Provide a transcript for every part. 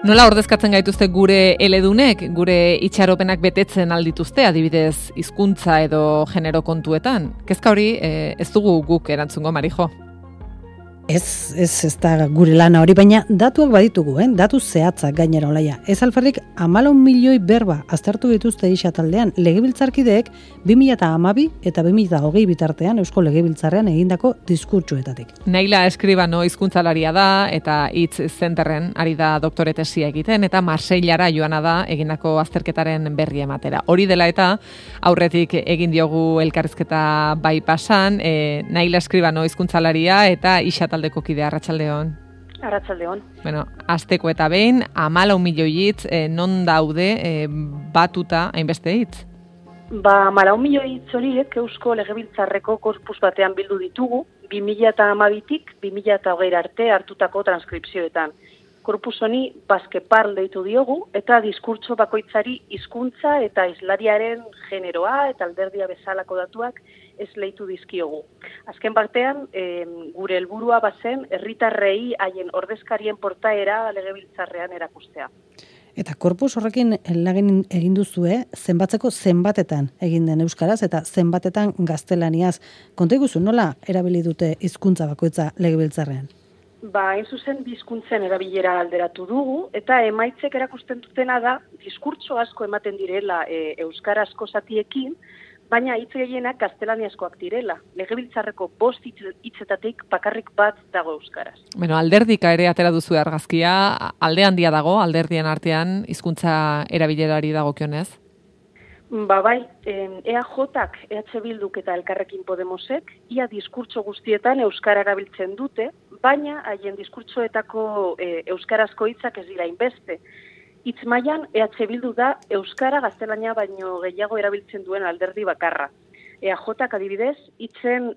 Nola ordezkatzen gaituzte gure eledunek, gure itxaropenak betetzen aldituzte, adibidez hizkuntza edo genero kontuetan? Kezka hori ez dugu guk erantzungo, Marijo. Ez da gure lana hori, baina datuak baditugu, datu zehatzak gainera olaia. Ez alferrik 14 milioi berba aztertu dituzte isa taldean, legebiltzarkideek 2012 eta 2020 bitartean Eusko Legebiltzarrean egindako diskurtsuetatik. Naila Eskribano hizkuntzalaria da eta hitz zenterren ari da doktore tesia egiten eta Marseillara joana da egindako azterketaren berri ematera. Hori dela eta aurretik egin diogu elkarrizketa bai pasan, Naila Eskribano hizkuntzalaria eta isa taldeko kidea, arratsaldeon. Arratsaldeon. Bueno, asteko eta behin 14 milioi hitz non daude batuta hainbeste hitz? 14 milioi hitz horiek Eusko Legebiltzarreko korpus batean bildu ditugu, 2012tik 2020 arte hartutako transkripzioetan. Korpus honi Baskeparl deitu diogu eta diskurtso bakoitzari hizkuntza eta hizlariaren generoa eta alderdia bezalako datuak esleitu dizkiogu. Azken batean, gure helburua bazen herritarrei haien ordezkarien portaera Legebiltzarrean erakustea. Eta korpus horrekin lagin egin duzue, zenbatzeko zenbatetan egin den euskaraz eta zenbatetan gaztelaniaz. Konta iguzu, nola erabili dute hizkuntza bakoitza Legebiltzarrean? Hain zuzen hizkuntzen erabilera alderatu dugu, eta emaitzek erakusten dutena da, diskurtso asko ematen direla euskarazko zatiekin, baina hitz gehienak gaztelaniazkoak direla. Legebiltzarreko 5 hitzetatik bakarrik bat dago euskaraz. Bueno, alderdika ere atera duzu argazkia, alde handia dago, alderdien artean hizkuntza erabilerari dagokionez? Bai, EAJak, EH Bilduk eta Elkarrekin Podemosek, ia diskurtso guztietan euskara erabiltzen dute, baina haien diskurtsoetako euskarazko hitzak ez dira inbeste. Hitz mailan EH Bildu da euskara gaztelania baino gehiago erabiltzen duen alderdi bakarra. EAJak adibidez, hitzen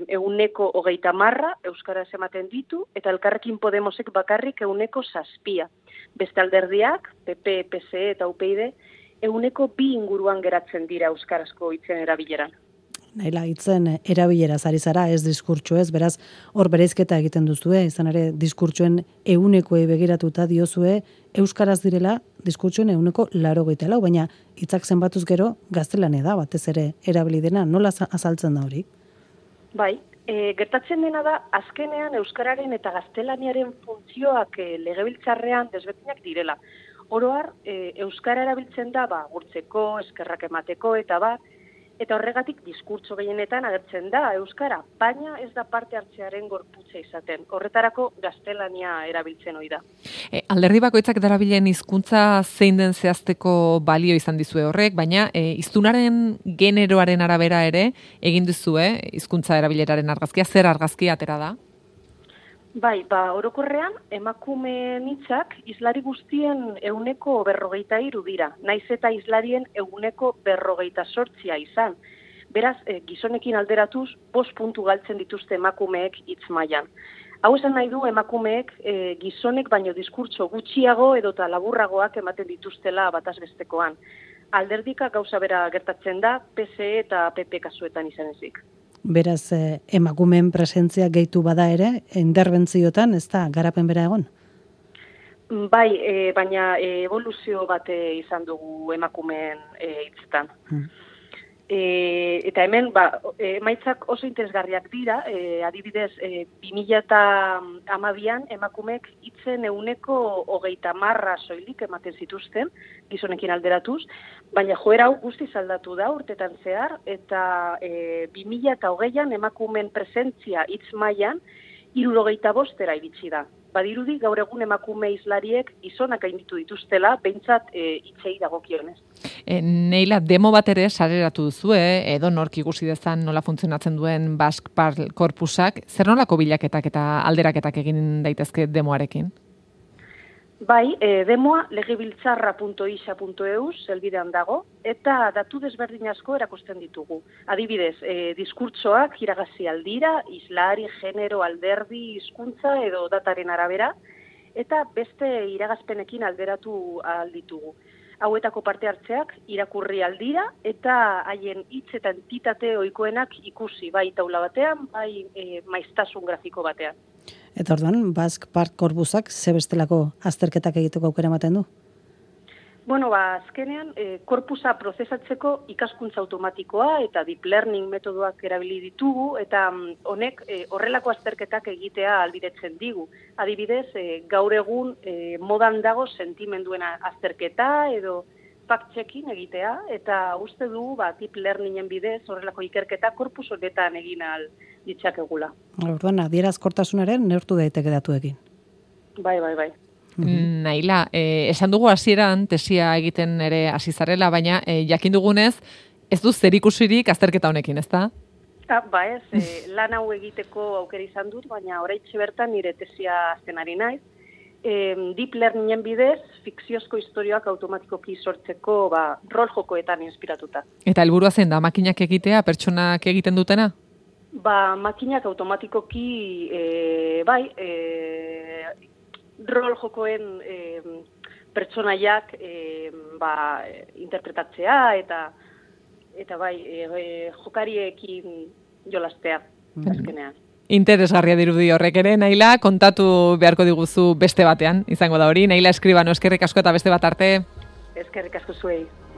30% euskaraz ematen ditu, eta Elkarrekin Podemosek bakarrik 7%. Beste alderdiak, PP, PSE eta UPyD, 2% inguruan geratzen dira euskarazko hitzen erabileran. Naila, hitzen erabileraz ari zara, ez diskurtso ez, beraz, hor bereizketa egiten duzue, izan ere diskurtsoen 100%ei begiratuta diozue, euskaraz direla diskurtsoen 80%, baina hitzak zenbatuz gero gaztelania da, batez ere erabili dena, nola azaltzen da hori? Bai, gertatzen dena da, azkenean euskararen eta gaztelaniaren funtzioak Legebiltzarrean desberdinak direla. Oro har, euskara erabiltzen da, gurtzeko, eskerrak emateko eta eta horregatik diskurtso gehienetan agertzen da euskara, baina ez da parte hartzearen gorputza izaten. Horretarako gaztelania erabiltzen ohi da. Alderdi bakoitzak darabilen hizkuntza zein den zehazteko balio izan dizue horrek, baina hiztunaren generoaren arabera ere egin duzue hizkuntza erabileraren argazkia, zer argazkia atera da? Bai, orokorrean emakumeen hitzak hizlari guztien 43% dira, naiz eta hizlarien 48% izan. Beraz, gizonekin alderatuz 5 puntu galtzen dituzte emakumeek hitz mailan. Hau esan nahi du emakumeek gizonek baino diskurtso gutxiago edota laburragoak ematen dituztela bataz bestekoan. Alderdika gauza bera gertatzen da, PSE eta PP kasuetan izan ezik. Beraz, emakumeen presentzia gehitu bada ere, interbentziotan ez da garapen bera egon? Bai, baina evoluzio bat izan dugu emakumeen hitzetan. Eta hemen, emaitzak oso interesgarriak dira, adibidez, 2012an emakumeek hitzen 30% soilik ematen zituzten, gizonekin alderatuz, baina joera hau guztiz aldatu da urtetan zehar, eta 2020an emakumeen presentzia hitz mailan 75% iritsi da. Badirudi gaur egun emakume hizlariek gizonak gainditu dituztela, behintzat hitzei dagokionez. Neila, demo bat ere sareratu duzu, edo nork ikusi dezan nola funtzionatzen duen Baskeparl korpusak, zer nolako bilaketak eta alderaketak egin daitezke demoarekin? Bai, demoa legebiltzarra.isa.eus helbidean dago, eta datu desberdin asko erakusten ditugu. Adibidez, diskurtsoak iragazi aldira, hizlari, genero, alderdi, hizkuntza edo dataren arabera, eta beste iragazpenekin alderatu alditugu. Hauetako parte hartzeak irakurri aldira eta haien hitz eta entitate ohikoenak ikusi, bai taula batean, bai maiztasun grafiko batean. Eta orduan, Basque Park Corpusak ze bestelako azterketak egiteko aukera ematen du? Bueno, azkenean, korpusa prozesatzeko ikaskuntza automatikoa eta deep learning metodoak erabili ditugu, eta honek horrelako azterketak egitea ahalbidetzen digu. Adibidez, gaur egun modan dago sentimenduen azterketa edo fact-checking egitea, eta uste du deep learningen bidez horrelako ikerketa korpus honetan egin ahal ditzakegula. Orduan, adierazkortasunaren neurtu daiteke datuekin. Bai. Naila, esan dugu hasieran tesia egiten ere hasi zarela, baina jakin dugunez, ez du zerikusirik azterketa honekin, ezta? Ez, lan hau egiteko aukera izan dut, baina oraintxe bertan nire tesia azten ari naiz. Deep learningen bidez, fikziozko istorioak automatikoki sortzeko rol jokoetan inspiratuta. Eta helburua zein da, makinak egitea, pertsonak egiten dutena? Makinak automatikoki, rol jokoen pertsonaiak interpretatzea eta jokariekin jolastea azkenean. Interesgarria dirudi horrek ere, Naila, kontatu beharko diguzu beste batean, izango da hori. Naila Eskribano, eskerrik asko eta beste bat arte. Eskerrik asko zuei.